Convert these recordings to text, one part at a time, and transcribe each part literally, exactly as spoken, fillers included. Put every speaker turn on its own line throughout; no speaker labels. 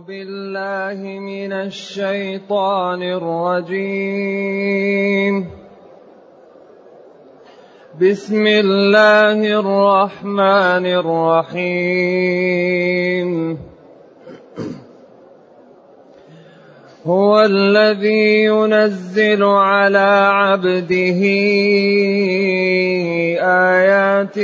بالله من الشيطان الرجيم. بسم الله الرحمن الرحيم. هو الذي ينزل على عبده آيات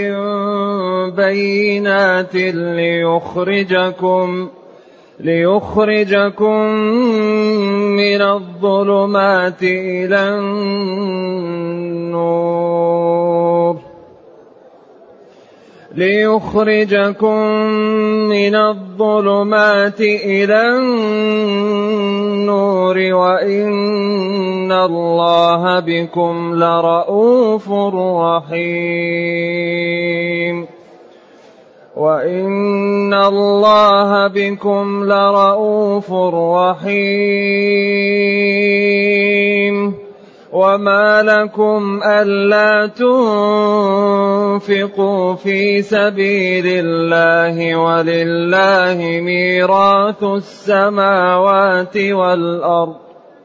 بينات ليخرجكم ليخرجكم من الظلمات إلى النور ليخرجكم من الظلمات إلى النور وإن الله بكم لرءوف رحيم وإن الله بكم لرءوف رحيم. وما لكم ألا تنفقوا في سبيل الله ولله ميراث السماوات والأرض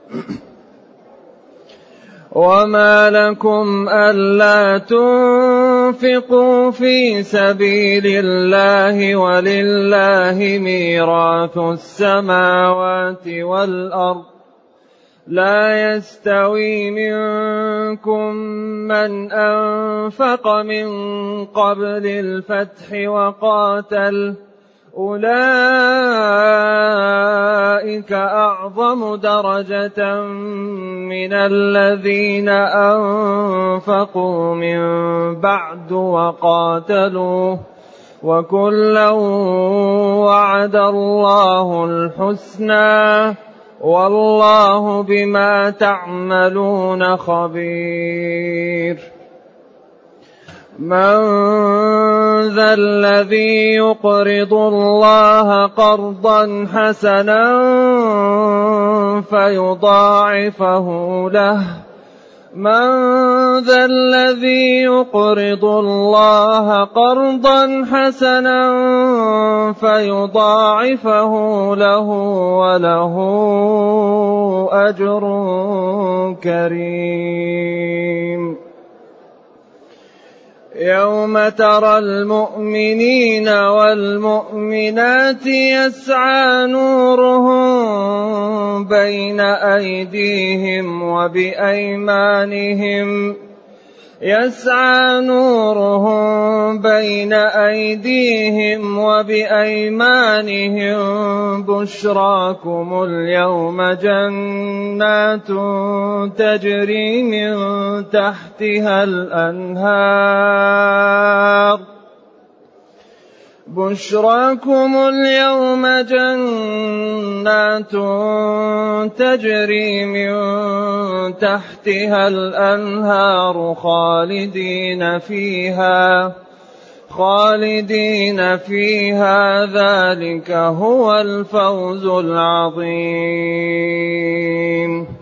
وما لكم ألا تنفقوا في سبيل الله ولله ميراث السماوات والأرض لا يستوي منكم من أنفق من قبل الفتح وقاتل أولئك أعظم درجة من الذين أنفقوا من بعد وقاتلوا وكلا وعد الله الحسنى والله بما تعملون خبير. من ذا الذي يقرض الله قرضا حسنا فيضاعفه له من ذا الذي يقرض الله قرضا حسنا فيضاعفه له وله أجر كريم. يوم ترى المؤمنين والمؤمنات يسعى نورهم بين أيديهم وبأيمانهم يسعى نورهم بين أيديهم وبأيمانهم بشراكم اليوم جنات تجري من تحتها الأنهار بشراكم اليوم جنات تجري من تحتها الأنهار خالدين فيها خالدين فيها ذلك هو الفوز العظيم.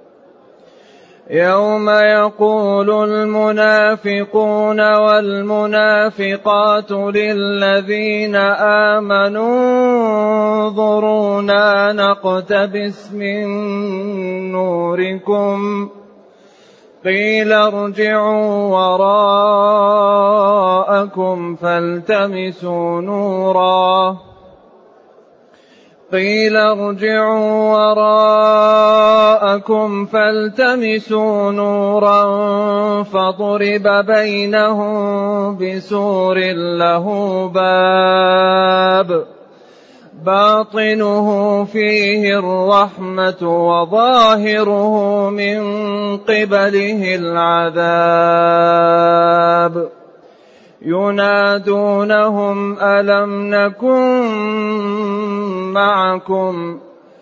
يوم يقول المنافقون والمنافقات للذين آمنوا انظرونا نقتبس من نوركم قيل ارجعوا وراءكم فالتمسوا نورا قيل ارجعوا وراءكم فالتمسوا نورا فضرب بينهم بسور له باب باطنه فيه الرحمة وظاهره من قبله العذاب ينادونهم ألم نكن معكم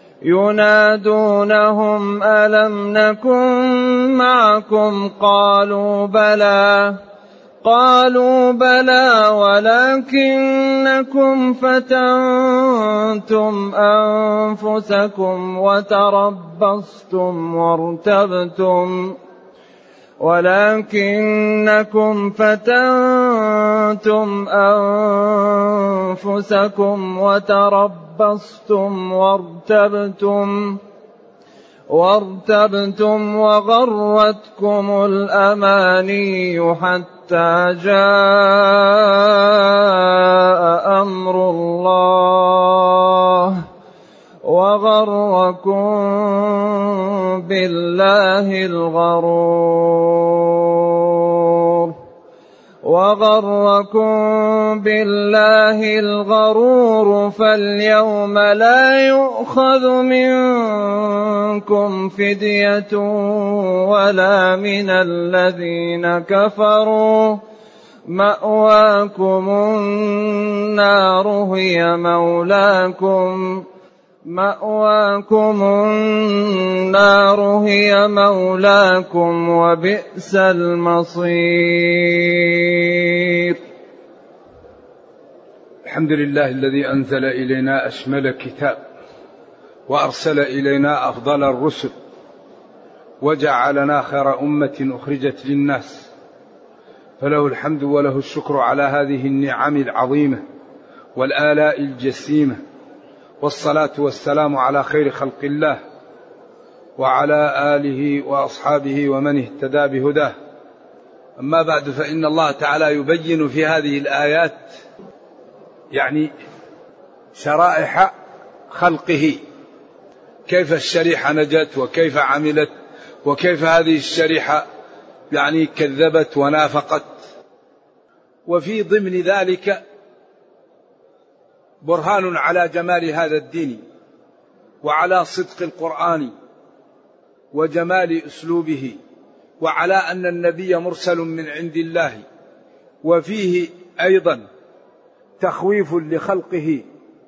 ينادونهم ألم نكن معكم قالوا بلى قالوا بلى ولكنكم فتنتم أنفسكم وتربصتم وارتبتم ولكنكم فتنتم فتنتم أنفسكم وتربصتم وارتبتم وارتبتم وغرتكم الأماني حتى جاء أمر الله وغركم بالله الغرور وغركم بالله الغرور فاليوم لا يؤخذ منكم فدية ولا من الذين كفروا مأواكم النار هي مولاكم مأواكم النار هي مولاكم وبئس المصير.
الحمد لله الذي أنزل إلينا أشمل كتاب وأرسل إلينا أفضل الرسل وجعلنا خير أمة أخرجت للناس، فله الحمد وله الشكر على هذه النعم العظيمة والآلاء الجسيمة، والصلاة والسلام على خير خلق الله وعلى آله وأصحابه ومن اهتدى بهداه. أما بعد، فإن الله تعالى يبين في هذه الآيات يعني شرائح خلقه، كيف الشريحة نجت وكيف عملت وكيف هذه الشريحة يعني كذبت ونافقت. وفي ضمن ذلك برهان على جمال هذا الدين وعلى صدق القرآن وجمال أسلوبه، وعلى أن النبي مرسل من عند الله، وفيه أيضا تخويف لخلقه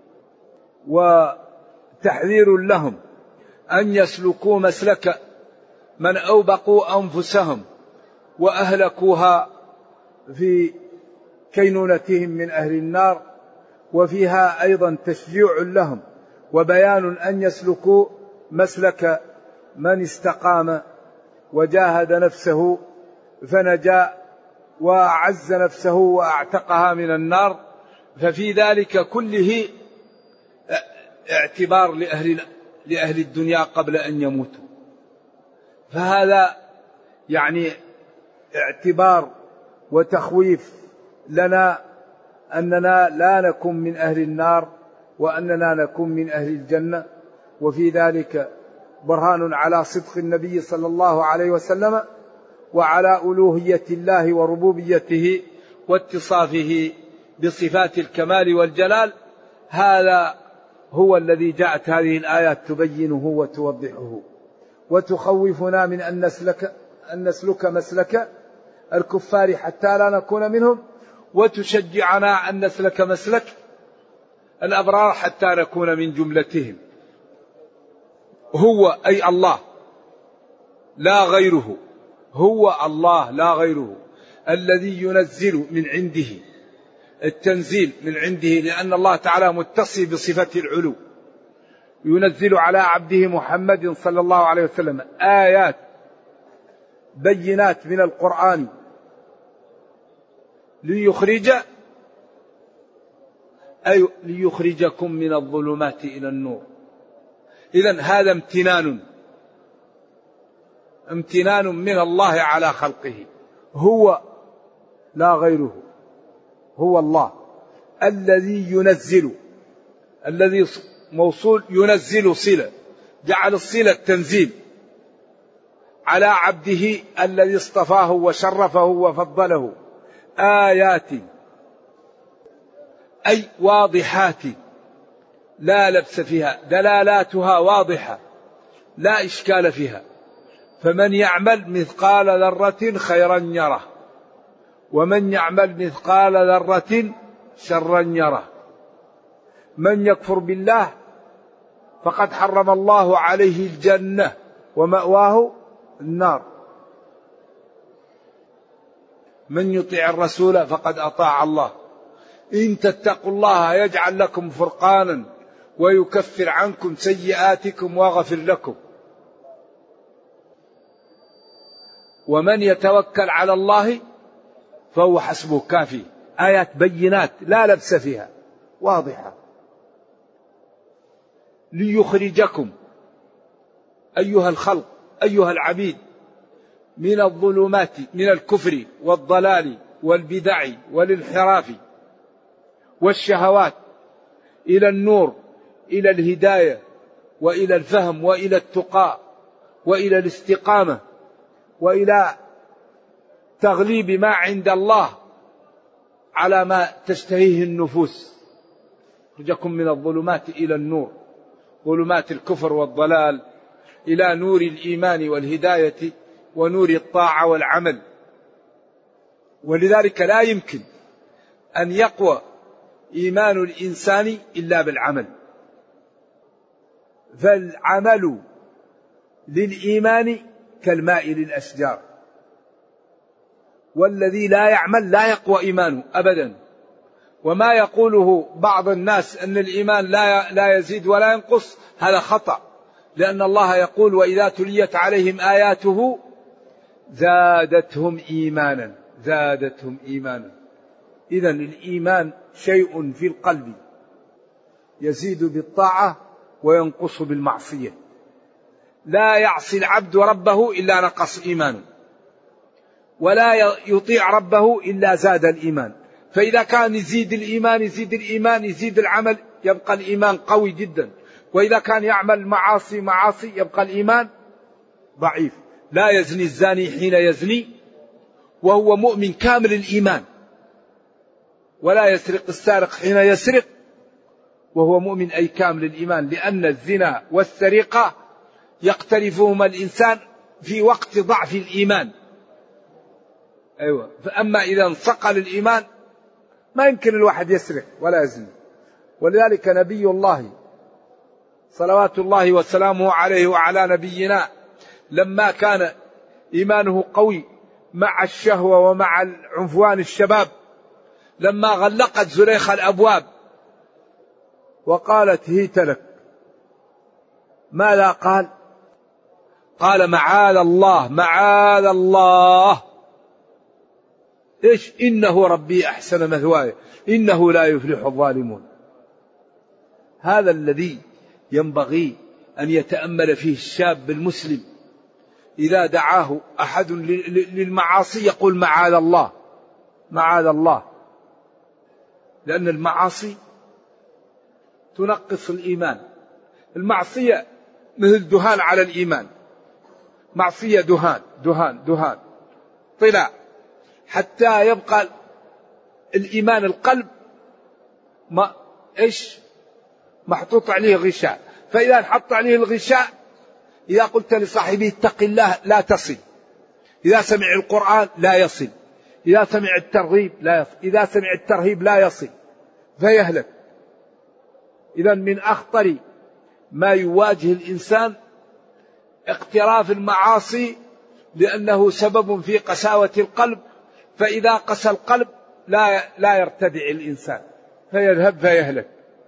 وتحذير لهم أن يسلكوا مسلك من أوبقوا أنفسهم وأهلكوها في كينونتهم من أهل النار، وفيها أيضا تشجيع لهم وبيان أن يسلكوا مسلك من استقام وجاهد نفسه فنجا وأعز نفسه وأعتقها من النار. ففي ذلك كله اعتبار لأهل, لأهل الدنيا قبل أن يموتوا، فهذا يعني اعتبار وتخويف لنا أننا لا نكون من أهل النار وأننا نكون من أهل الجنة. وفي ذلك برهان على صدق النبي صلى الله عليه وسلم وعلى ألوهية الله وربوبيته واتصافه بصفات الكمال والجلال. هذا هو الذي جاءت هذه الآيات تبينه وتوضحه وتخوفنا من أن نسلك, أن نسلك مسلك الكفار حتى لا نكون منهم، وتشجعنا أن نسلك مسلك الأبرار حتى نكون من جملتهم. هو أي الله لا غيره، هو الله لا غيره الذي ينزل من عنده، التنزيل من عنده، لأن الله تعالى متصف بصفة العلو، ينزل على عبده محمد صلى الله عليه وسلم آيات بينات من القرآن ليخرج أي ليخرجكم من الظلمات إلى النور. إذن هذا امتنان امتنان من الله على خلقه، هو لا غيره، هو الله الذي ينزل، الذي موصول ينزل صلة، جعل الصلة تنزيل على عبده الذي اصطفاه وشرفه وفضله آيات أي واضحات لا لبس فيها، دلالاتها واضحة لا إشكال فيها. فمن يعمل مثقال ذرة خيرا يره، ومن يعمل مثقال ذرة شرا يره. من يكفر بالله فقد حرم الله عليه الجنة ومأواه النار. من يطيع الرسول فقد أطاع الله. إن تتقوا الله يجعل لكم فرقانا ويكفر عنكم سيئاتكم ويغفر لكم. ومن يتوكل على الله فهو حسبه كافي. آيات بينات لا لبس فيها واضحة. ليخرجكم أيها الخلق أيها العبيد من الظلمات من الكفر والضلال والبدع والانحراف والشهوات إلى النور، إلى الهداية وإلى الفهم وإلى التقى وإلى الاستقامة وإلى تغليب ما عند الله على ما تشتهيه النفوس. يخرجكم من الظلمات إلى النور، ظلمات الكفر والضلال إلى نور الإيمان والهداية ونور الطاعة والعمل. ولذلك لا يمكن أن يقوى إيمان الإنسان إلا بالعمل، فالعمل للإيمان كالماء للأشجار، والذي لا يعمل لا يقوى إيمانه أبدا. وما يقوله بعض الناس أن الإيمان لا لا يزيد ولا ينقص هذا خطأ، لأن الله يقول وإذا تليت عليهم آياته زادتهم إيمانا زادتهم إيمانا. إذن الإيمان شيء في القلب يزيد بالطاعة وينقص بالمعصية. لا يعصي العبد ربه إلا نقص إيمانه، ولا يطيع ربه إلا زاد الإيمان. فإذا كان يزيد الإيمان يزيد الإيمان يزيد العمل يبقى الإيمان قوي جدا، وإذا كان يعمل معاصي معاصي يبقى الإيمان ضعيف. لا يزني الزاني حين يزني وهو مؤمن كامل الإيمان، ولا يسرق السارق حين يسرق وهو مؤمن أي كامل الإيمان، لأن الزنا والسرقة يقترفهما الإنسان في وقت ضعف الإيمان. أيوة. فأما إذا انصقل الإيمان ما يمكن الواحد يسرق ولا يزني. ولذلك نبي الله صلوات الله وسلامه عليه وعلى نبينا لما كان إيمانه قوي مع الشهوة ومع عنفوان الشباب، لما غلقت زليخة الأبواب وقالت هيت لك، ماذا قال؟ قال معاذ الله معاذ الله، إيش؟ إنه ربي أحسن مثواي إنه لا يفلح الظالمون. هذا الذي ينبغي أن يتأمل فيه الشاب المسلم. إذا دعاه أحد للمعاصي يقول معاذ الله معاذ الله، لأن المعاصي تنقص الإيمان. المعصية مثل دهان على الإيمان، معصية دهان دهان دهان طلع حتى يبقى الإيمان القلب ما إيش محطوط عليه غشاء. فإذا حط عليه الغشاء، إذا قلت لصاحبه اتق الله لا تصل، إذا سمع القرآن لا يصل، إذا سمع الترغيب لا يصل، إذا سمع الترهيب لا يصل فيهلك. إذا من أخطر ما يواجه الإنسان اقتراف المعاصي، لأنه سبب في قساوة القلب، فإذا قسى القلب لا لا يرتدع الإنسان فيذهب فيهلك.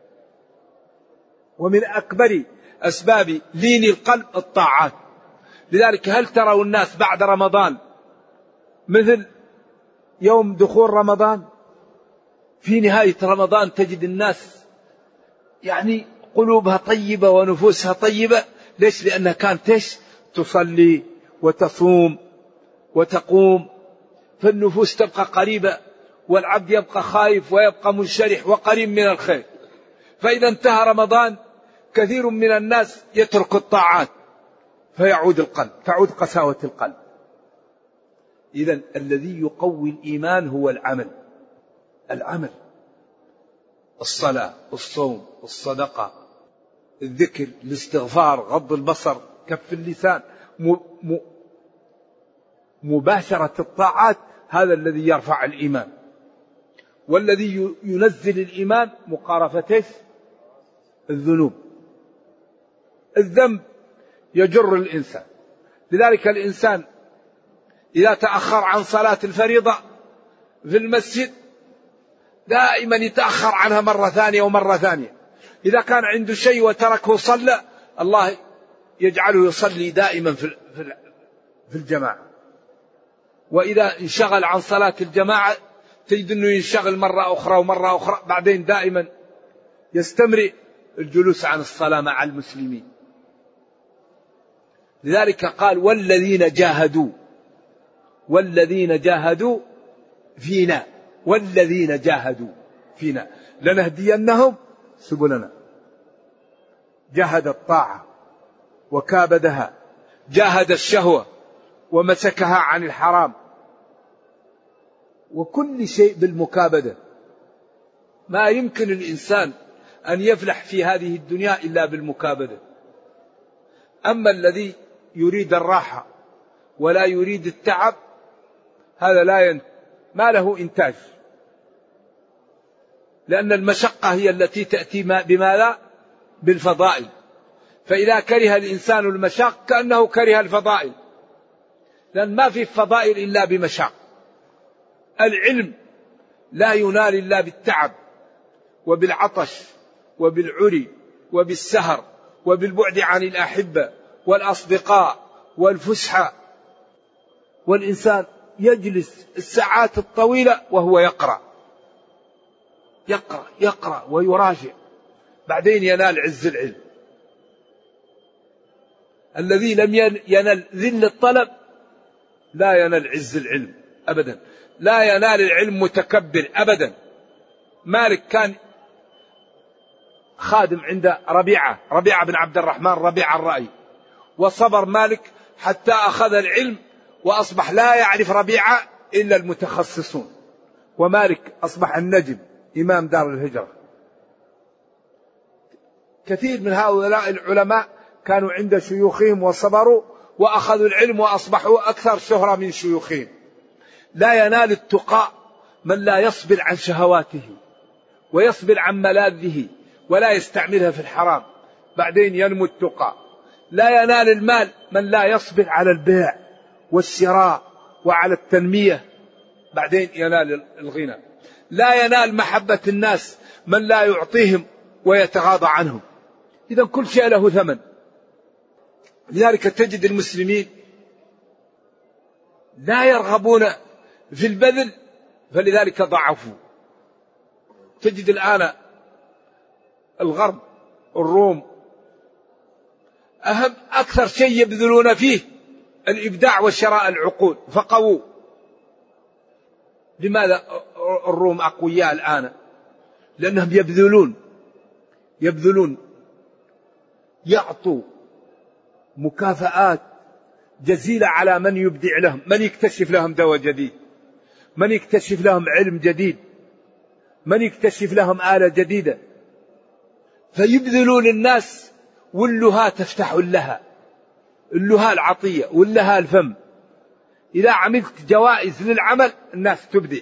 ومن أكبر أسباب لين القلب الطاعات. لذلك هل تروا الناس بعد رمضان مثل يوم دخول رمضان؟ في نهاية رمضان تجد الناس يعني قلوبها طيبة ونفوسها طيبة. ليش؟ لأنها كانت إيش؟ تصلي وتصوم وتقوم، فالنفوس تبقى قريبة والعبد يبقى خايف ويبقى منشرح وقريب من الخير. فإذا انتهى رمضان كثير من الناس يترك الطاعات فيعود القلب، تعود قساوة القلب. إذن الذي يقوي الإيمان هو العمل. العمل، الصلاة، الصوم، الصدقة، الذكر، الاستغفار، غض البصر، كف اللسان، م... م... مباشرة الطاعات، هذا الذي يرفع الإيمان. والذي ينزل الإيمان مقارفة الذنوب. الذنب يجر الإنسان. لذلك الإنسان إذا تأخر عن صلاة الفريضة في المسجد دائما يتأخر عنها مرة ثانية ومرة ثانية. إذا كان عنده شيء وتركه صلى، الله يجعله يصلي دائما في الجماعة. وإذا انشغل عن صلاة الجماعة تجد أنه ينشغل مرة أخرى ومرة أخرى، بعدين دائما يستمر الجلوس عن الصلاة مع المسلمين. لذلك قال والذين جاهدوا والذين جاهدوا فينا والذين جاهدوا فينا لنهدينهم سبلنا. جاهد الطاعة وكابدها، جاهد الشهوة ومسكها عن الحرام، وكل شيء بالمكابدة. ما يمكن الإنسان أن يفلح في هذه الدنيا إلا بالمكابدة. أما الذي يريد الراحة ولا يريد التعب هذا لا ين... ما له إنتاج، لأن المشقة هي التي تأتي بماذا؟ بالفضائل. فإذا كره الإنسان المشاق كأنه كره الفضائل، لأن ما في فضائل إلا بمشاق. العلم لا ينال إلا بالتعب وبالعطش وبالعري وبالسهر وبالبعد عن الأحبة والأصدقاء والفسحة. والإنسان يجلس الساعات الطويلة وهو يقرأ يقرأ يقرأ ويراجع، بعدين ينال عز العلم. الذي لم ينل ذل الطلب لا ينال عز العلم أبدا، لا ينال العلم متكبر أبدا. مالك كان خادم عند ربيعة ربيعة بن عبد الرحمن ربيعة الرأي، وصبر مالك حتى أخذ العلم وأصبح لا يعرف ربيعة إلا المتخصصون، ومالك أصبح النجم إمام دار الهجرة. كثير من هؤلاء العلماء كانوا عند شيوخهم وصبروا وأخذوا العلم وأصبحوا أكثر شهرة من شيوخهم. لا ينال التقاء من لا يصبر عن شهواته ويصبر عن ملاذه ولا يستعملها في الحرام، بعدين ينمو التقاء. لا ينال المال من لا يصبر على البيع والشراء وعلى التنمية، بعدين ينال الغنى. لا ينال محبة الناس من لا يعطيهم ويتغاضى عنهم. إذا كل شيء له ثمن. لذلك تجد المسلمين لا يرغبون في البذل، فلذلك ضعفوا. تجد الآن الغرب الروم أهم أكثر شيء يبذلون فيه الإبداع وشراء العقول، فقووا. لماذا الروم أقوياء الآن؟ لأنهم يبذلون يبذلون يعطوا مكافآت جزيلة على من يبدع لهم، من يكتشف لهم دواء جديد، من يكتشف لهم علم جديد، من يكتشف لهم آلة جديدة، فيبذلون الناس. واللها تفتح لها اللها العطية واللها الفم. إذا عملت جوائز للعمل الناس تبدع.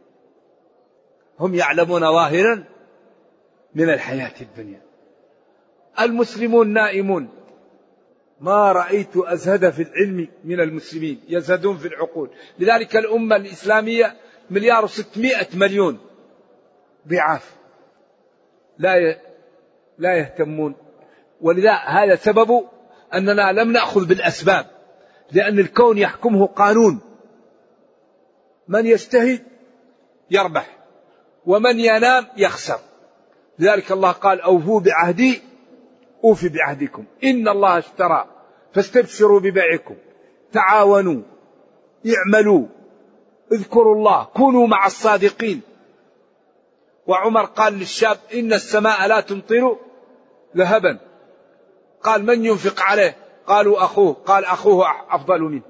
هم يعلمون ظاهرا من الحياة الدنيا. المسلمون نائمون. ما رأيت أزهد في العلم من المسلمين، يزهدون في العقول. لذلك الأمة الإسلامية مليار وستمائة مليون ضعاف لا لا يهتمون. ولذا هذا سبب أننا لم نأخذ بالأسباب، لأن الكون يحكمه قانون. من يجتهد يربح ومن ينام يخسر. لذلك الله قال أوفوا بعهدي أوفي بعهدكم إن الله اشترى فاستبشروا ببيعكم تعاونوا اعملوا اذكروا الله كونوا مع الصادقين. وعمر قال للشاب إن السماء لا تمطر ذهبا، قال من ينفق عليه؟ قالوا أخوه، قال أخوه أفضل منه.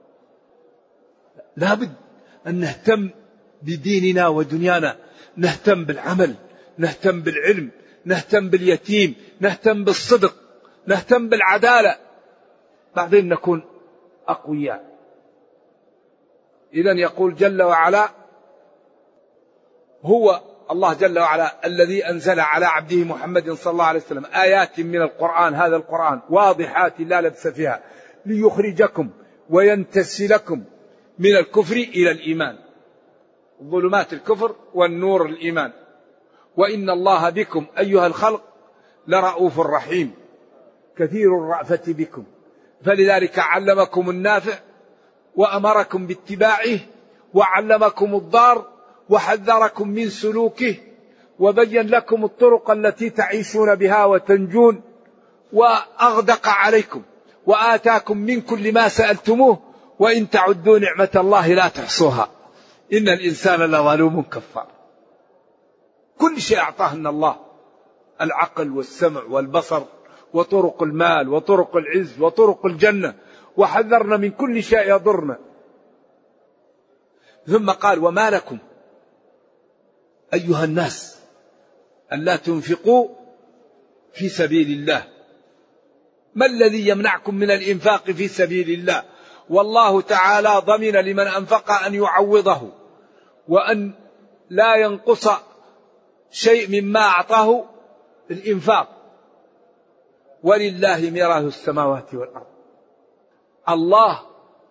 لابد أن نهتم بديننا ودنيانا، نهتم بالعمل، نهتم بالعلم، نهتم باليتيم، نهتم بالصدق، نهتم بالعدالة، بعدين نكون أقوياء. إذن يقول جل وعلا هو الله جل وعلا الذي أنزل على عبده محمد صلى الله عليه وسلم آيات من القرآن، هذا القرآن واضحات لا لبس فيها، ليخرجكم وينتسلكم من الكفر إلى الإيمان، ظلمات الكفر والنور الإيمان. وإن الله بكم أيها الخلق لرؤوف رحيم كثير الرأفة بكم. فلذلك علمكم النافع وأمركم باتباعه وعلمكم الضار وحذركم من سلوكه وبين لكم الطرق التي تعيشون بها وتنجون، وأغدق عليكم وآتاكم من كل ما سألتموه وإن تعدوا نعمة الله لا تحصوها إن الإنسان لظلوم كفار. كل شيء أعطاهن الله، العقل والسمع والبصر وطرق المال وطرق العز وطرق الجنة، وحذرنا من كل شيء يضرنا. ثم قال وما لكم أيها الناس ألا تنفقوا في سبيل الله. ما الذي يمنعكم من الإنفاق في سبيل الله؟ والله تعالى ضمن لمن أنفق أن يعوضه وأن لا ينقص شيء مما أعطاه الإنفاق. ولله ميراث السماوات والأرض. الله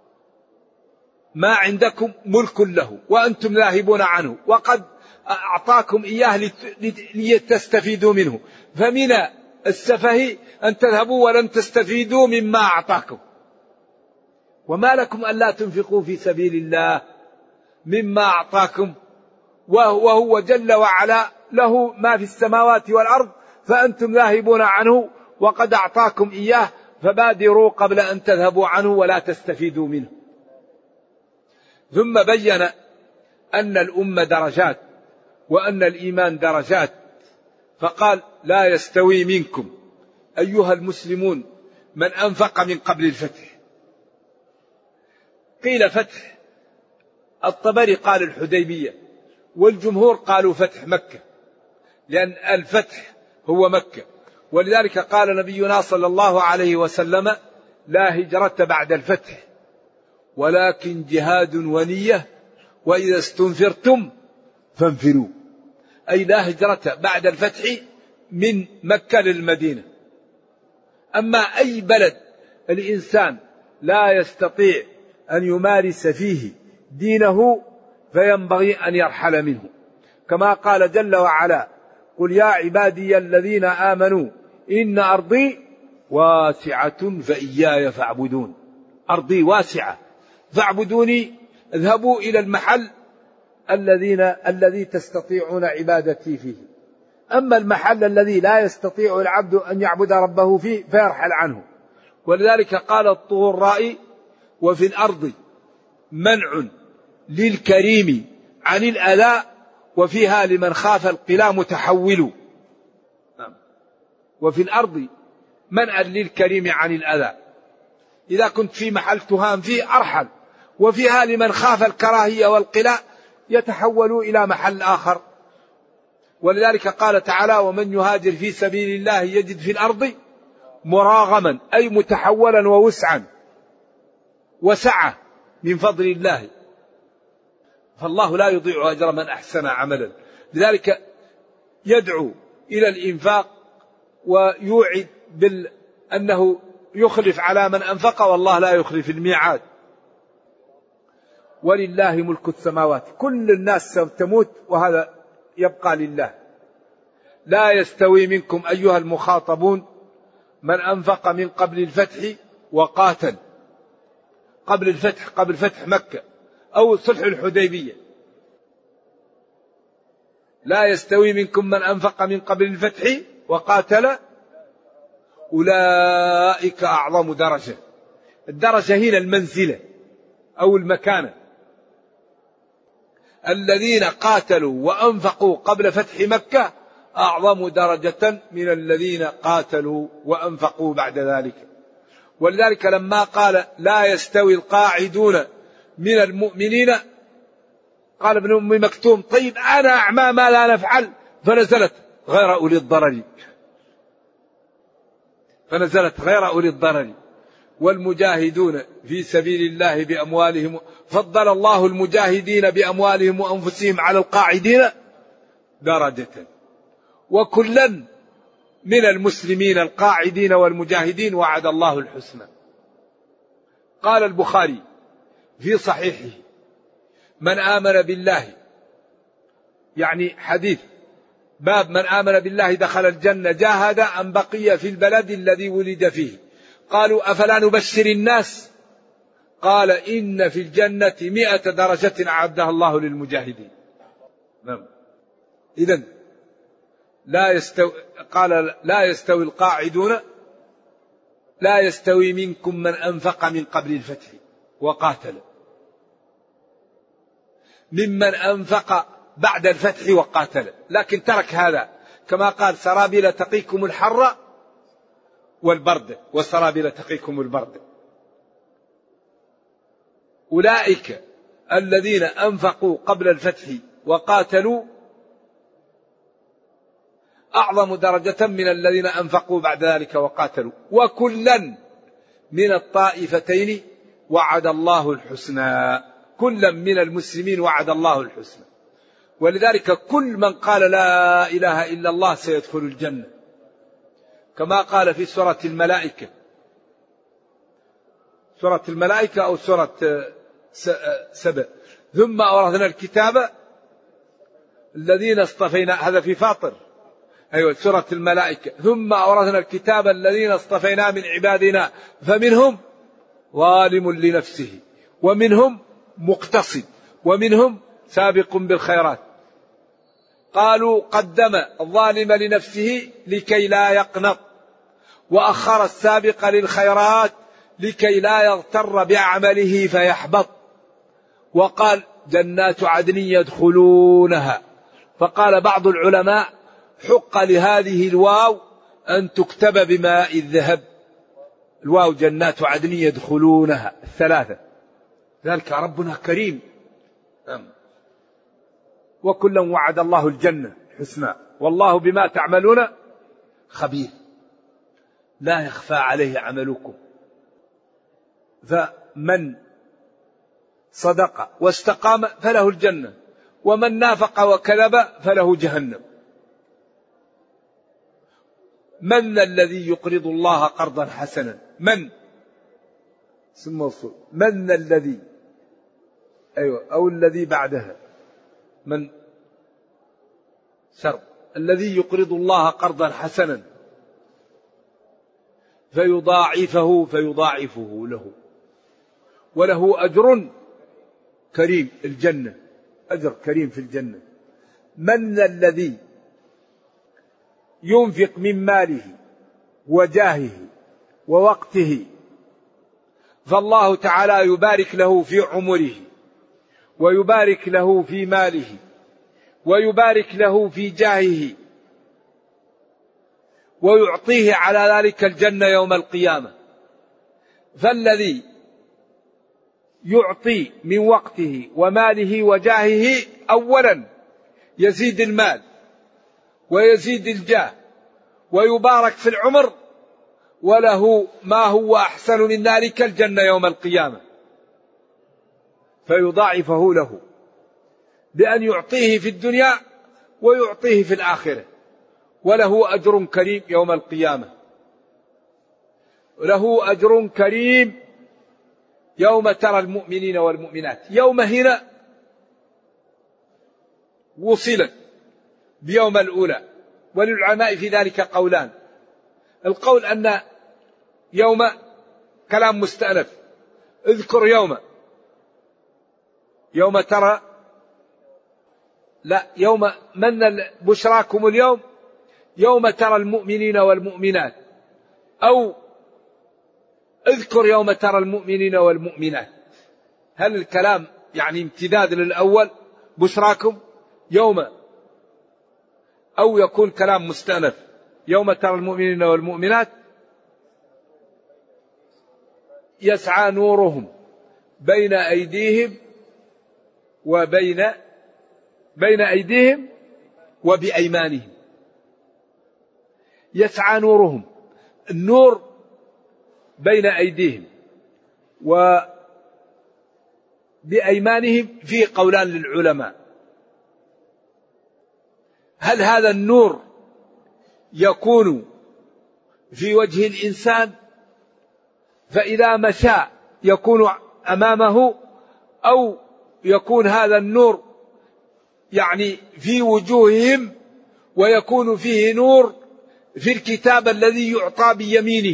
ما عندكم ملك له وأنتم ذاهبون عنه، وقد أعطاكم إياه لتستفيدوا منه، فمن السفه أن تذهبوا ولم تستفيدوا مما أعطاكم. وما لكم ألا تنفقوا في سبيل الله مما أعطاكم وهو جل وعلا له ما في السماوات والأرض، فأنتم ذاهبون عنه وقد أعطاكم إياه، فبادروا قبل أن تذهبوا عنه ولا تستفيدوا منه. ثم بين أن الأمة درجات وأن الإيمان درجات، فقال لا يستوي منكم أيها المسلمون من أنفق من قبل الفتح. قيل فتح الطبري قال الحديبية، والجمهور قالوا فتح مكة، لأن الفتح هو مكة. ولذلك قال نبينا صلى الله عليه وسلم لا هجرة بعد الفتح ولكن جهاد ونية وإذا استنفرتم فانفروا، أي لا هجرة بعد الفتح من مكة للمدينة. أما أي بلد الإنسان لا يستطيع أن يمارس فيه دينه فينبغي أن يرحل منه، كما قال جل وعلا قل يا عبادي الذين آمنوا إن أرضي واسعة فإياي فاعبدون. أرضي واسعة فاعبدوني، اذهبوا إلى المحل الذين الذي تستطيعون عبادتي فيه. أما المحل الذي لا يستطيع العبد أن يعبد ربه فيه فيرحل عنه. ولذلك قال الطغرائي وفي الأرض منع للكريم عن الأذى وفيها لمن خاف القلا متحول. وفي الأرض منع للكريم عن الأذى، إذا كنت في محل تهام فيه أرحل، وفيها لمن خاف الكراهية والقلاء يتحول إلى محل آخر. ولذلك قال تعالى ومن يهاجر في سبيل الله يجد في الأرض مراغما، أي متحولا ووسعا وسعة من فضل الله. فالله لا يضيع أجر من أحسن عملا. لذلك يدعو إلى الإنفاق ويوعد بأنه يخلف على من أنفق، والله لا يخلف الميعاد. ولله ملك السماوات، كل الناس ستموت وهذا يبقى لله. لا يستوي منكم أيها المخاطبون من أنفق من قبل الفتح وقاتل. قبل الفتح، قبل فتح مكة أو صلح الحديبية. لا يستوي منكم من أنفق من قبل الفتح وقاتل أولئك أعظم درجة. الدرجة هنا المنزلة أو المكانة. الذين قاتلوا وأنفقوا قبل فتح مكة أعظم درجة من الذين قاتلوا وأنفقوا بعد ذلك. ولذلك لما قال لا يستوي القاعدون من المؤمنين قال ابن أم مكتوم طيب أنا أعمى ما لا نفعل، فنزلت غير أولي الضرر فنزلت غير أولي الضرر والمجاهدون في سبيل الله بأموالهم. فضل الله المجاهدين بأموالهم وأنفسهم على القاعدين درجة، وكلا من المسلمين القاعدين والمجاهدين وعد الله الحسنى. قال البخاري في صحيحه من آمن بالله، يعني حديث باب من آمن بالله دخل الجنة جاهد أن بقي في البلد الذي ولد فيه. قالوا أفلا نبشر الناس؟ قال إن في الجنة مئة درجة أعدها الله للمجاهدين. نعم. إذن لا يستوي، قال لا يستوي القاعدون، لا يستوي منكم من أنفق من قبل الفتح وقاتل، ممن أنفق بعد الفتح وقاتل، لكن ترك هذا، كما قال سرابيل تقيكم الحر والبرد، وسرابيل تقيكم البرد. أولئك الذين أنفقوا قبل الفتح وقاتلوا أعظم درجة من الذين أنفقوا بعد ذلك وقاتلوا، وكلا من الطائفتين وعد الله الحسنى، كلا من المسلمين وعد الله الحسنى. ولذلك كل من قال لا إله إلا الله سيدخل الجنة، كما قال في سورة الملائكة، سورة الملائكة أو سورة سبأ، ثم أورثنا الكتاب الذين اصطفينا، هذا في فاطر، أيوة سورة الملائكة، ثم أورثنا الكتاب الذين اصطفينا من عبادنا فمنهم ظالم لنفسه ومنهم مقتصد ومنهم سابق بالخيرات. قالوا قدم الظالم لنفسه لكي لا يقنط، وأخر السابق للخيرات لكي لا يغتر بعمله فيحبط. وقال جنات عدن يدخلونها. فقال بعض العلماء حق لهذه الواو أن تكتب بماء الذهب، الواو جنات عدن يدخلونها الثلاثة، ذلك ربنا كريم. وكلا وعد الله الجنة الحسنى والله بما تعملون خبير، لا يخفى عليه عملكم. فمن صدق واستقام فله الجنة، ومن نافق وكذب فله جهنم. من الذي يقرض الله قرضا حسنا؟ من ثم وصول من الذي، أيوة أو الذي بعدها من شر، الذي يقرض الله قرضا حسنا فيضاعفه فيضاعفه له وله أجر كريم، الجنة أجر كريم في الجنة. من الذي ينفق من ماله وجاهه ووقته فالله تعالى يبارك له في عمره ويبارك له في ماله ويبارك له في جاهه ويعطيه على ذلك الجنة يوم القيامة. فالذي يعطي من وقته وماله وجاهه أولا يزيد المال ويزيد الجاه ويبارك في العمر، وله ما هو أحسن من ذلك الجنة يوم القيامة، فيضاعفه له بأن يعطيه في الدنيا ويعطيه في الآخرة، وله أجر كريم يوم القيامة، له أجر كريم يوم ترى المؤمنين والمؤمنات. يوم هنا وصلت بيوم الأولى، وللعلماء في ذلك قولان. القول أن يوم كلام مستأنف، اذكر يوم، يوم ترى، لا يوم من بشراكم اليوم يوم ترى المؤمنين والمؤمنات، أو اذكر يوم ترى المؤمنين والمؤمنات. هل الكلام يعني امتداد للأول بشراكم يوم، أو يكون كلام مستأنف يوم ترى المؤمنين والمؤمنات يسعى نورهم بين أيديهم وبين بين أيديهم وبأيمانهم. يسعى نورهم، النور بين أيديهم وبأيمانهم في قولان للعلماء. هل هذا النور يكون في وجه الإنسان فإذا مشى يكون أمامه، أو يكون هذا النور يعني في وجوههم ويكون فيه نور في الكتاب الذي يعطى بيمينه؟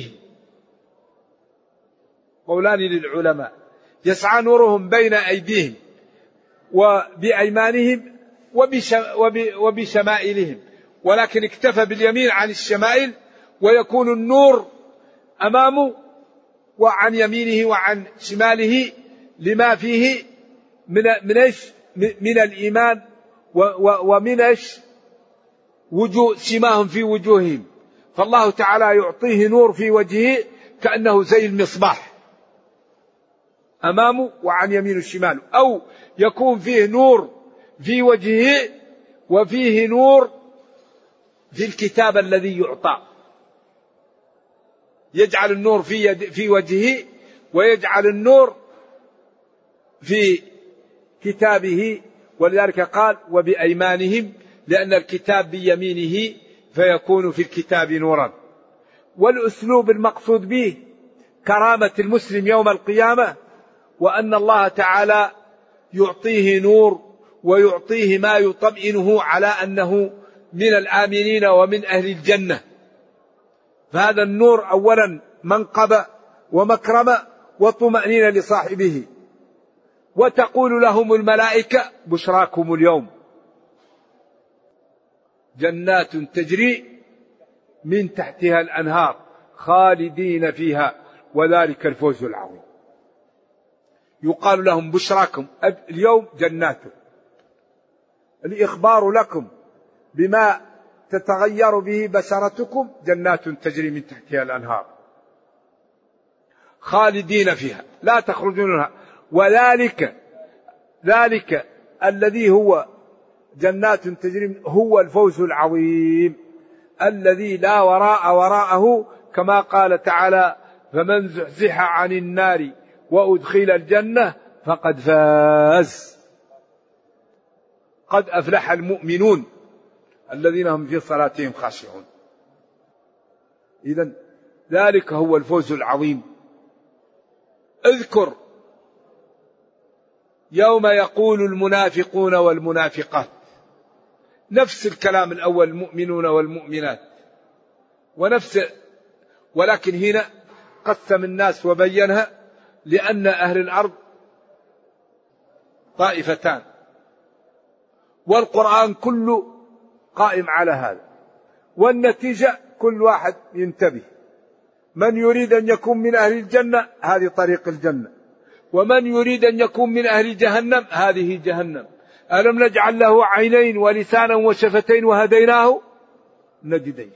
قولان للعلماء. يسعى نورهم بين أيديهم وبأيمانهم وبشمائلهم، ولكن اكتفى باليمين عن الشمائل، ويكون النور أمامه وعن يمينه وعن شماله لما فيه من من ايش من الإيمان ومن ايش وجوه سماهم في وجوههم. فالله تعالى يعطيه نور في وجهه كأنه زي المصباح أمامه وعن يمينه الشمال، أو يكون فيه نور في وجهه وفيه نور في الكتاب الذي يعطى، يجعل النور في يد في وجهه ويجعل النور في كتابه. ولذلك قال وبأيمانهم، لأن الكتاب بيمينه فيكون في الكتاب نورا. والأسلوب المقصود به كرامة المسلم يوم القيامة، وأن الله تعالى يعطيه نور ويعطيه ما يطمئنه على أنه من الآمنين ومن أهل الجنة. فهذا النور أولا منقبة ومكرمة وطمأنينة لصاحبه. وتقول لهم الملائكة بشراكم اليوم جنات تجري من تحتها الأنهار خالدين فيها وذلك الفوز العظيم. يقال لهم بشراكم اليوم جنات، الإخبار لكم بما تتغير به بشرتكم، جنات تجري من تحتها الأنهار خالدين فيها لا تخرجون منها، وذلك ذلك الذي هو جنات تجري هو الفوز العظيم الذي لا وراء وراءه، كما قال تعالى فمن زحزح عن النار وأدخل الجنة فقد فاز. قد أفلح المؤمنون الذين هم في صلاتهم خاشعون. إذن ذلك هو الفوز العظيم. اذكر يوم يقول المنافقون والمنافقات، نفس الكلام الأول المؤمنون والمؤمنات ونفس، ولكن هنا قسم الناس وبينها لأن أهل الأرض طائفتان، والقرآن كله قائم على هذا، والنتيجة كل واحد ينتبه. من يريد أن يكون من أهل الجنة هذه طريق الجنة، ومن يريد أن يكون من أهل جهنم هذه جهنم. ألم نجعل له عينين ولسانا وشفتين وهديناه النجدين.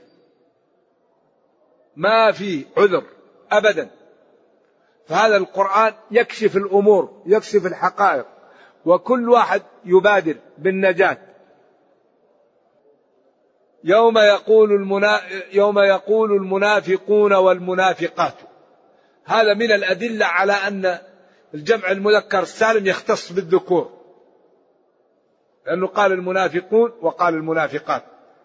ما في عذر أبدا. فهذا القرآن يكشف الأمور، يكشف الحقائق، وكل واحد يبادر بالنجاة. يوم يقول المنا... يوم يقول المنافقون والمنافقات، هذا من الأدلة على أن الجمع المذكر السالم يختص بالذكور، لأنه قال المنافقون وقال المنافقات.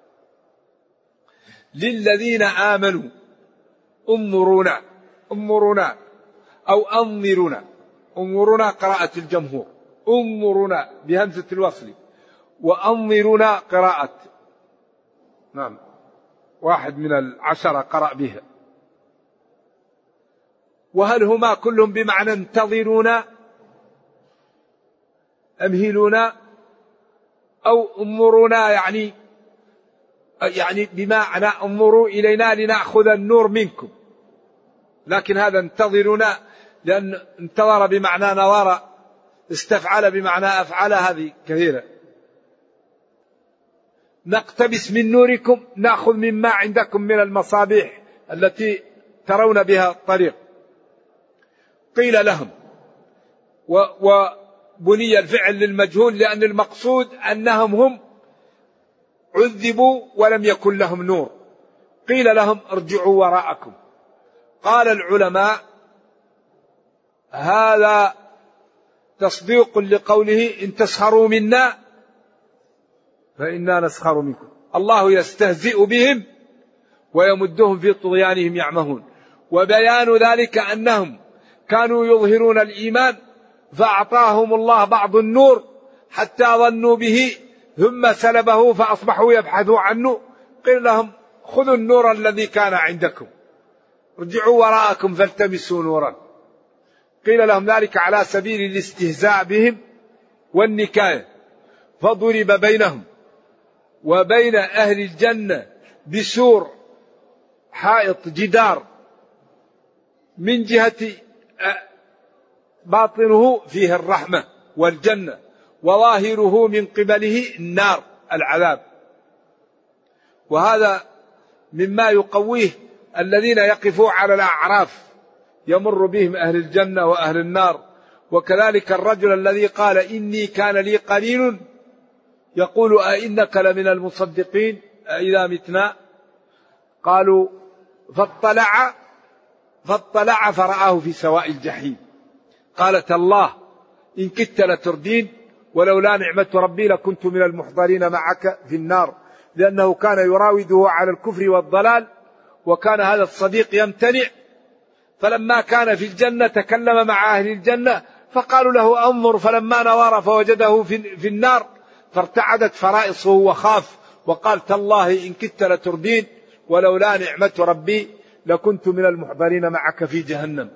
للذين آمنوا انظرونا، انظرونا أو أنظرونا، انظرونا قراءة الجمهور، انظرونا بهمزة الوصل، وأنظرونا قراءة نعم واحد من العشرة قرأ بها. وهل هما كلهم بمعنى انتظرونا أمهلونا أو انظرونا، يعني يعني بمعنى انظروا إلينا لنأخذ النور منكم، لكن هذا انتظرونا لأن انتظر بمعنى نظر، استفعل بمعنى أفعل، هذه كثيرة. نقتبس من نوركم، نأخذ مما عندكم من المصابيح التي ترون بها الطريق. قيل لهم، وبني الفعل للمجهول لأن المقصود أنهم هم عذبوا ولم يكن لهم نور. قيل لهم ارجعوا وراءكم. قال العلماء هذا تصديق لقوله إن تسخروا منا فإنا نسخر منكم. الله يستهزئ بهم ويمدهم في طغيانهم يعمهون. وبيان ذلك أنهم كانوا يظهرون الإيمان فأعطاهم الله بعض النور حتى ظنوا به ثم سلبه فأصبحوا يبحثوا عنه. قيل لهم خذوا النور الذي كان عندكم، ارجعوا وراءكم فالتمسوا نورا. قيل لهم ذلك على سبيل الاستهزاء بهم والنكاية. فضرب بينهم وبين أهل الجنة بسور حائط جدار من جهة باطنه فيه الرحمة والجنة وظاهره من قبله النار العذاب. وهذا مما يقويه الذين يقفوا على الأعراف يمر بهم أهل الجنة وأهل النار. وكذلك الرجل الذي قال إني كان لي قليل يقول أئنك لمن المصدقين أئذا متنا، قالوا فاطلع فاطلع فرآه في سواء الجحيم قالت الله إن كدت لتردين ولولا نعمة ربي لكنت من المحضرين معك في النار، لأنه كان يراوده على الكفر والضلال وكان هذا الصديق يمتنع. فلما كان في الجنة تكلم مع أهل الجنة فقالوا له أنظر، فلما نظر فوجده في النار فارتعدت فرائصه وخاف وقال تالله إن كدت لتردين ولولا نعمة ربي لكنت من المحضرين معك في جهنم.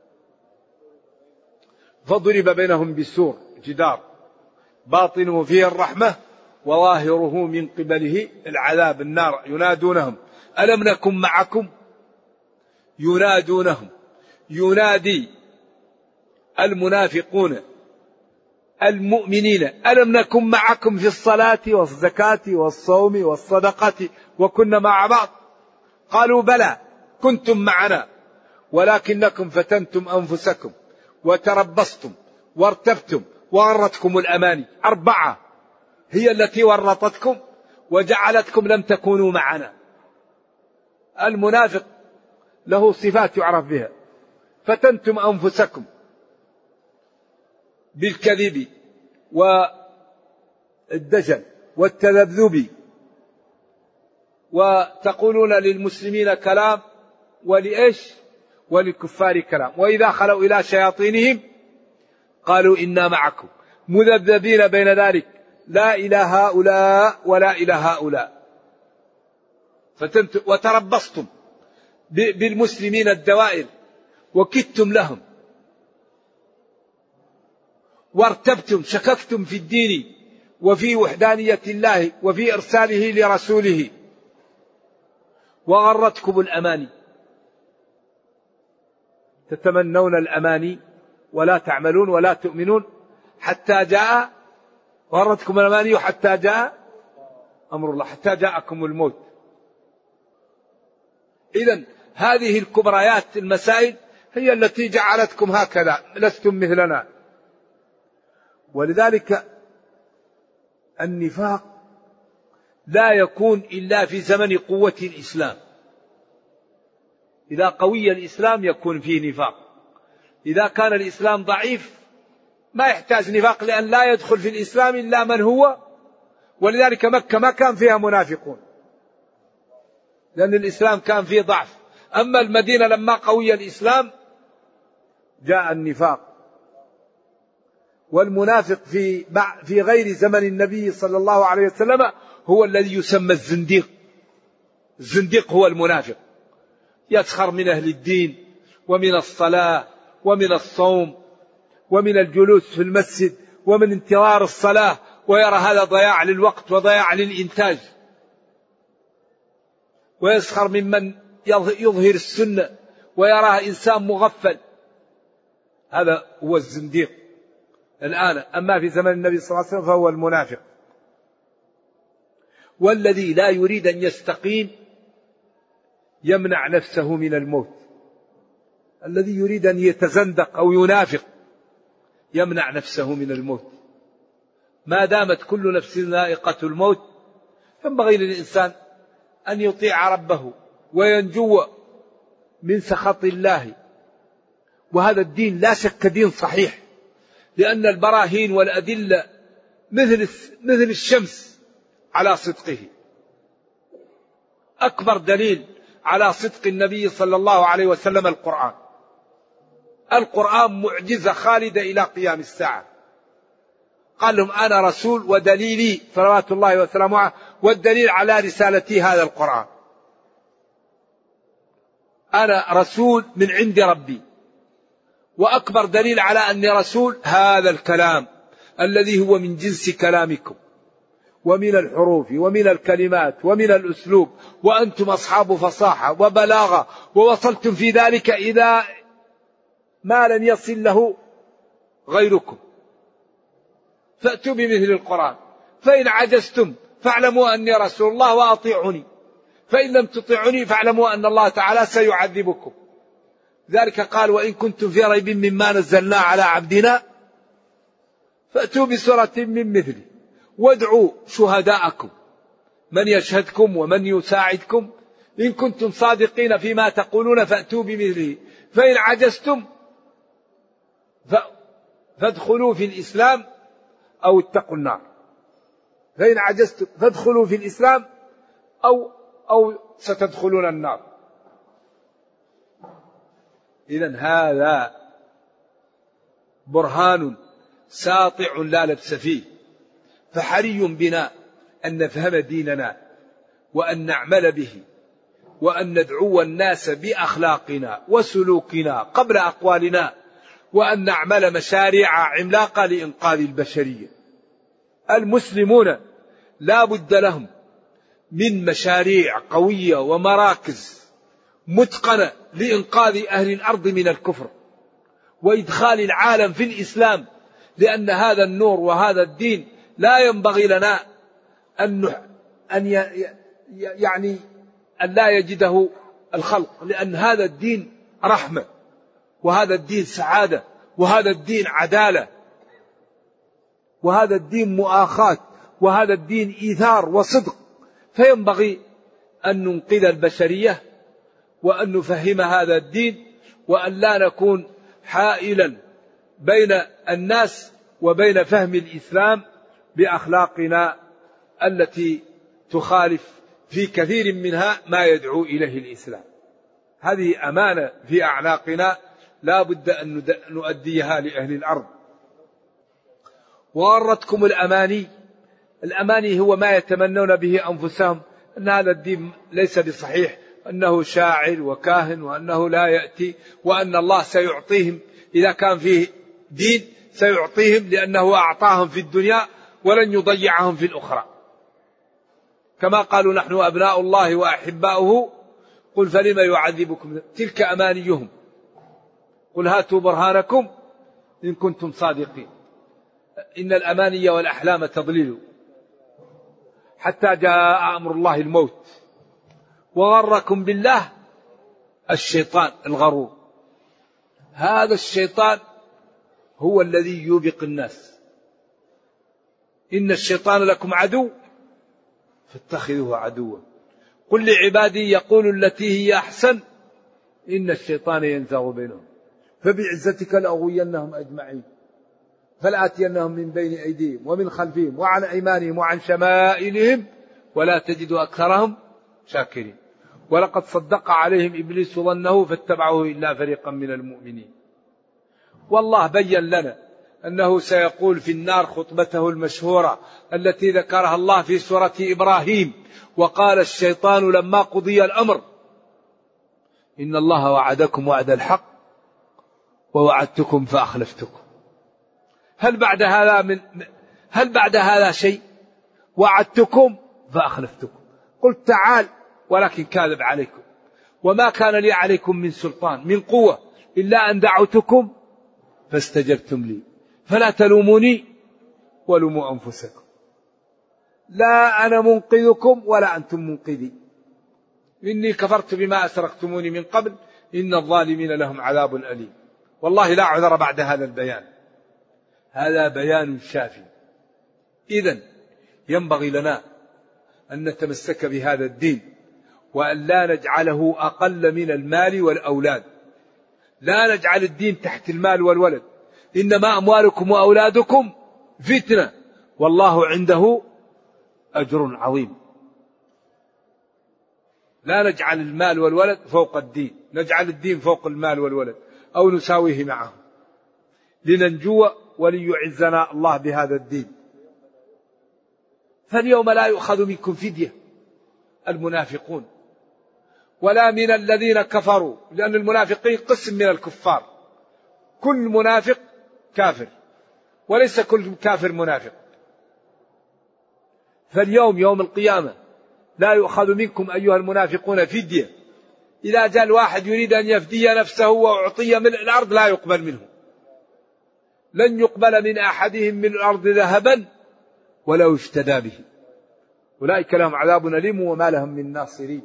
فضرب بينهم بسور جدار باطنه فيه الرحمة وظاهره من قبله العذاب النار. ينادونهم ألم نكن معكم، ينادونهم ينادي المنافقون المؤمنين ألم نكن معكم في الصلاة والزكاة والصوم والصدقة وكنا مع بعض، قالوا بلى كنتم معنا ولكنكم فتنتم أنفسكم وتربصتم وارتبتم وغرتكم الأماني. أربعة هي التي ورطتكم وجعلتكم لم تكونوا معنا. المنافق له صفات يعرف بها: فتنتم أنفسكم بالكذب والدجل والتذبذب، وتقولون للمسلمين كلام ولإيش وللكفار كلام، وإذا خلوا إلى شياطينهم قالوا إنا معكم مذبذبين بين ذلك لا إلى هؤلاء ولا إلى هؤلاء. فتنتم وتربصتم بالمسلمين الدوائر وكدتم لهم، وارتبتم شككتم في الدين وفي وحدانية الله وفي إرساله لرسوله، وغرتكم الأماني. تتمنون الأماني ولا تعملون ولا تؤمنون حتى جاء غرتكم الأماني حتى جاء أمر الله، حتى جاءكم الموت. إذن هذه الكبريات المسائل هي التي جعلتكم هكذا، لستم مثلنا. ولذلك النفاق لا يكون إلا في زمن قوة الإسلام. إذا قوي الإسلام يكون فيه نفاق، إذا كان الإسلام ضعيف ما يحتاج نفاق، لأن لا يدخل في الإسلام إلا من هو. ولذلك مكة ما كان فيها منافقون لأن الإسلام كان فيه ضعف. أما المدينة لما قوي الإسلام جاء النفاق. والمنافق في في غير زمن النبي صلى الله عليه وسلم هو الذي يسمى الزنديق. الزنديق هو المنافق، يسخر من أهل الدين ومن الصلاة ومن الصوم ومن الجلوس في المسجد ومن انتظار الصلاة، ويرى هذا ضياع للوقت وضياع للإنتاج، ويسخر ممن يظهر السنة ويراه إنسان مغفل. هذا هو الزنديق الآن. أما في زمن النبي صلى الله عليه وسلم فهو المنافق. والذي لا يريد أن يستقيم يمنع نفسه من الموت. الذي يريد أن يتزندق أو ينافق يمنع نفسه من الموت. ما دامت كل نفس ذائقة الموت فينبغي للإنسان أن يطيع ربه وينجو من سخط الله. وهذا الدين لا شك دين صحيح، لأن البراهين والأدلة مثل مثل الشمس على صدقه. أكبر دليل على صدق النبي صلى الله عليه وسلم القرآن. القرآن معجزة خالدة إلى قيام الساعة. قال لهم أنا رسول ودليلي صلوات الله وسلامه عليه، والدليل على رسالتي هذا القرآن. أنا رسول من عند ربي، وأكبر دليل على أني رسول هذا الكلام الذي هو من جنس كلامكم ومن الحروف ومن الكلمات ومن الأسلوب، وأنتم أصحاب فصاحة وبلاغة، ووصلتم في ذلك إلى ما لن يصل له غيركم، فأتوا بمثل القرآن. فإن عجزتم فاعلموا أني رسول الله وأطيعوني، فإن لم تطيعوني فاعلموا أن الله تعالى سيعذبكم. ذلك قال: وإن كنتم في ريب مما نزلنا على عبدنا فأتوا بسورة من مثله وادعوا شهداءكم من يشهدكم ومن يساعدكم إن كنتم صادقين فيما تقولون فأتوا بمثله. فإن عجزتم فادخلوا في الإسلام أو اتقوا النار. فإن عجزتم فادخلوا في الإسلام أو أو ستدخلون النار. إذن هذا برهان ساطع لا لبس فيه. فحري بنا أن نفهم ديننا وأن نعمل به وأن ندعو الناس بأخلاقنا وسلوكنا قبل أقوالنا، وأن نعمل مشاريع عملاقة لإنقاذ البشرية. المسلمون لا بد لهم من مشاريع قوية ومراكز متقنة لإنقاذ أهل الأرض من الكفر وإدخال العالم في الإسلام، لأن هذا النور وهذا الدين لا ينبغي لنا أن أن يعني أن لا يجده الخلق، لأن هذا الدين رحمة، وهذا الدين سعادة، وهذا الدين عدالة، وهذا الدين مؤاخاة، وهذا الدين إيثار وصدق. فينبغي أن ننقذ البشرية وأن نفهم هذا الدين، وأن لا نكون حائلا بين الناس وبين فهم الإسلام بأخلاقنا التي تخالف في كثير منها ما يدعو إليه الإسلام. هذه أمانة في أعناقنا لا بد أن نؤديها لأهل الأرض. وغرتكم الأماني. الأماني هو ما يتمنون به أنفسهم أن هذا الدين ليس بصحيح، أنه شاعر وكاهن، وأنه لا يأتي، وأن الله سيعطيهم إذا كان فيه دين سيعطيهم لأنه أعطاهم في الدنيا ولن يضيعهم في الأخرى. كما قالوا: نحن أبناء الله وأحباؤه قل فلما يعذبكم. تلك أمانيهم. قل هاتوا برهانكم إن كنتم صادقين. إن الأماني والأحلام تضلل حتى جاء أمر الله الموت. وغركم بالله الشيطان الغرور. هذا الشيطان هو الذي يوبق الناس. إن الشيطان لكم عدو فاتخذوه عدوا. قل لعبادي يقولوا التي هي أحسن إن الشيطان ينزغ بينهم فبعزتك لأغوينهم أجمعين فلآتينهم من بين أيديهم ومن خلفهم وعن أيمانهم وعن شمائلهم ولا تجد أكثرهم شاكرين. ولقد صدق عليهم إبليس ظنه فاتبعوه إلا فريقا من المؤمنين. والله بين لنا أنه سيقول في النار خطبته المشهورة التي ذكرها الله في سورة إبراهيم: وقال الشيطان لما قضي الأمر إن الله وعدكم وعد الحق ووعدتكم فأخلفتكم. هل بعد هذا من هل بعد هذا شيء؟ وعدتكم فأخلفتكم. قلت تعال ولكن كاذب عليكم، وما كان لي عليكم من سلطان من قوة إلا أن دعوتكم فاستجبتم لي فلا تلوموني ولوموا أنفسكم. لا أنا منقذكم ولا أنتم منقذي، إني كفرت بما أشركتموني من قبل إن الظالمين لهم عذاب أليم. والله لا عذر بعد هذا البيان. هذا بيان شافي. إذن ينبغي لنا أن نتمسك بهذا الدين وأن لا نجعله أقل من المال والأولاد. لا نجعل الدين تحت المال والولد. إنما أموالكم وأولادكم فتنة والله عنده أجر عظيم. لا نجعل المال والولد فوق الدين، نجعل الدين فوق المال والولد أو نساويه معه لننجو وليعزنا الله بهذا الدين. فاليوم لا يؤخذ منكم فدية المنافقون ولا من الذين كفروا، لأن المنافقين قسم من الكفار. كل منافق كافر وليس كل كافر منافق. فاليوم يوم القيامة لا يؤخذ منكم أيها المنافقون فدية. إذا جاء الواحد يريد أن يفدي نفسه وأعطي من الأرض لا يقبل منه، لن يقبل من أحدهم من الأرض ذهبا ولو اشتدى به، أولئك لهم عذاب أليم وما لهم من ناصرين.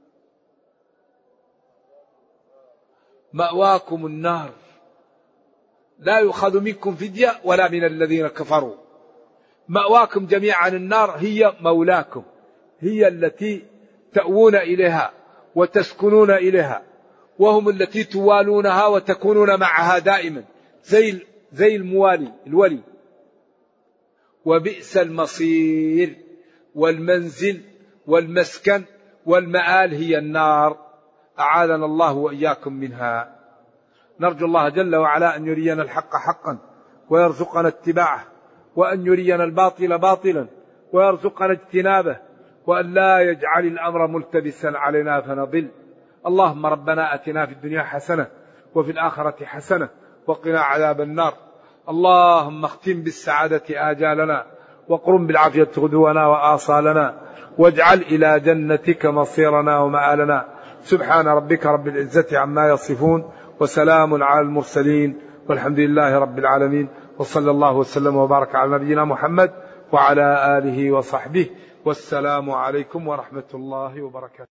مأواكم النار لا يؤخذ منكم فدية ولا من الذين كفروا. مأواكم جميعا النار هي مولاكم، هي التي تأوون إليها وتسكنون إليها، وهم التي توالونها وتكونون معها دائما زي زي الموالي الولي. وبئس المصير والمنزل والمسكن والمآل هي النار، أعاذنا الله وإياكم منها. نرجو الله جل وعلا أن يرينا الحق حقا ويرزقنا اتباعه، وأن يرينا الباطل باطلا ويرزقنا اجتنابه، وأن لا يجعل الأمر ملتبسا علينا فنضل. اللهم ربنا أتنا في الدنيا حسنة وفي الآخرة حسنة وقنا عذاب النار. اللهم اختم بالسعادة آجالنا وقرم بالعافية غدونا وآصالنا، واجعل إلى جنتك مصيرنا ومآلنا. سبحان ربك رب العزة عما يصفون وسلام على المرسلين والحمد لله رب العالمين، وصلى الله وسلم وبارك على نبينا محمد وعلى آله وصحبه، والسلام عليكم ورحمة الله وبركاته.